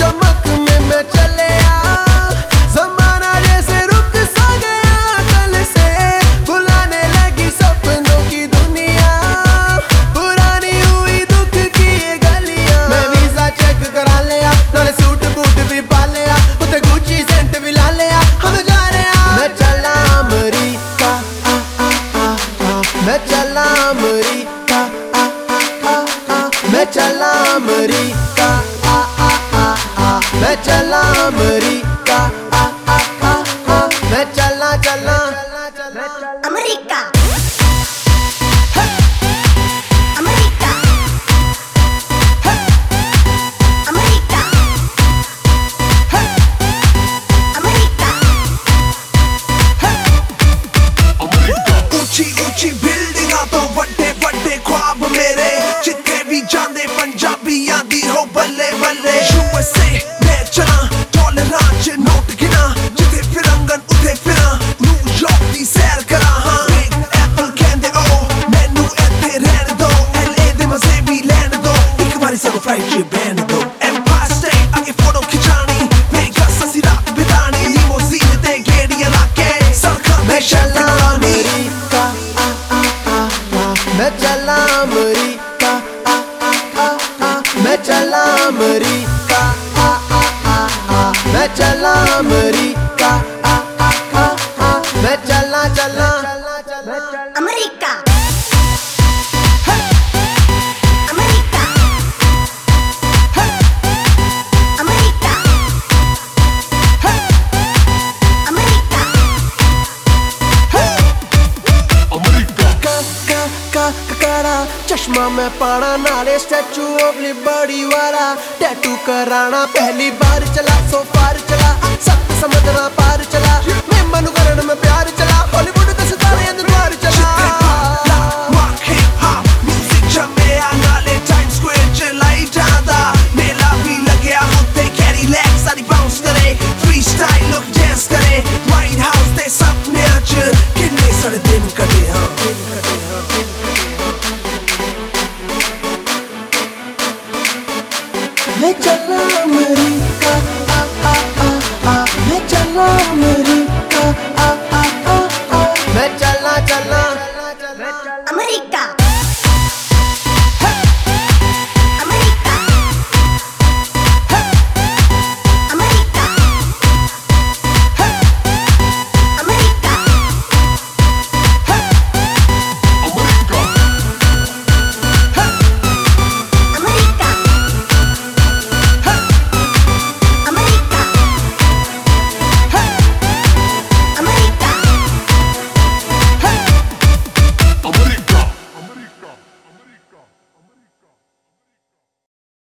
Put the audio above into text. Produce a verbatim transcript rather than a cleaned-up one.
चमक में मैं चले आ, ज़माना जैसे रुक सा गया कल से, बुलाने लगी सपनों की दुनिया, पुरानी हुई दुख की ये गलियां। मैं वीज़ा चेक करा लिया, नाले सूट बूट भी पा लिया, उते गुच्ची सेंट भी ला लिया, हम जा रहे आ। मैं चला अमरीका आ आ आ आ, मैं चला अमरीका आ आ आ आ, मैं चला अमरीका आ आ आ आ, मैं चला अमरीका आ आ आ आ, मैं चला चला अमेरिका अमेरिका अमेरिका अमेरिका। ऊंची ऊंची बिल्डिंगां तो वड्डे वड्डे ख्वाब मेरे, जिथे भी जांदे पंजाबियां दी हो बल्ले बल्ले। यूएसए मैं चला डॉलरां च नोट गिना, जिथे फिरंगन उथे फिरा, न्यूयॉर्क दी सैर करा। हाँ बिग एप्पल कहंदे ओ मैनू इत्थे रहन दो, एलए दे मजे भी लैन दो, इक बारी सानू फ्लाइट च बैन दो। एम्पायर स्टेट आगे फोटो खिचानी, वेगस असी रात बितानी, लिमोजीन ते गेड़ियां लाके सड़कां मैं ते चला शैतानी। अमरीका आ आ आ आ, मैं चला अमरीका आ आ आ आ, मैं चला अमरीका आ आ आ आ, मैं चला अमरीका आ आ आ आ, मैं चला चला अमेरिका अमेरिका अमेरिका अमेरिका। का का का करा चश्मा मैं पाना, नाले स्टैचू ऑफ लिबर्टी वाला टैटू कराना, पहली बार चला सो पार चला, सख्त समझना पार चला, मैं मनु करण में प्यार चला, हॉलीवुड के सितारे अंदर द्वार चला। Rock hip hop music जमेया नाले टाइम्स स्क्वायर च लाई जांदा, मेला भी लगया उत्ते कैडिलैक सारी बाउंस करे, फ्री स्टाइल लुक डांस करे, वाइट हाउस दे सपने च किन्ने सारे दिन कटे। हाँ मैं चला अमरीका आ आ आ आ, मैं चला अमरीका।